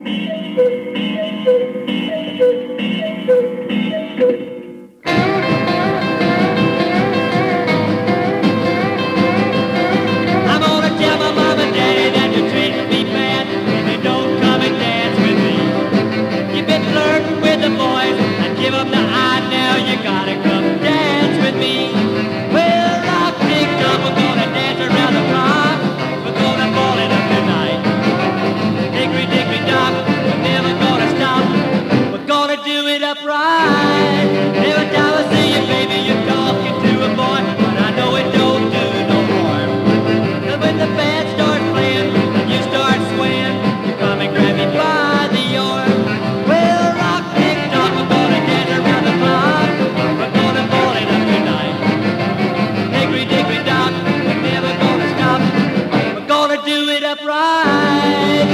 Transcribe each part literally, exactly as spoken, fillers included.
I'm gonna tell my mom and daddy that you're treating me bad if you don't come and dance with me. You've been flirting with the boys and give them the eye now. You gotta come dance with me. Well, rock, big dog, we're gonna dance around the block. We're gonna ball it up tonight. Hickory dickory dock, we're never gonna stop. We're gonna do it up right. Every time I see you, baby, you're talking to a boy, but I know it don't do no harm. And when the band starts playing and you start swaying, you come and grab me by the arm. Well, rock, tick, tock, we're gonna dance around the block. We're gonna ball it up tonight. Hickory dickory dock, we're never gonna stop. We're gonna do it up right.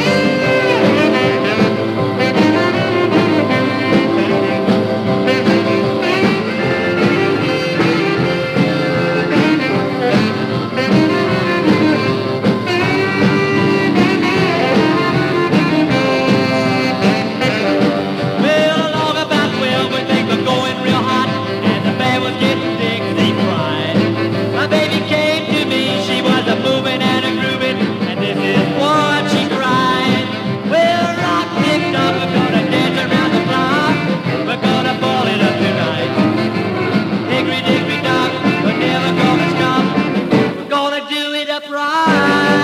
Well, along about twelve when things were going real hot and the band was getting Dixie Pride. My baby came to me, she was a moving and a grooving, and this is what she cried. Well, rock, tick, tock, we're gonna dance around the block. We're gonna ball it up tonight. Hickory dickory dock, we're never gonna stop. We're gonna do it up right.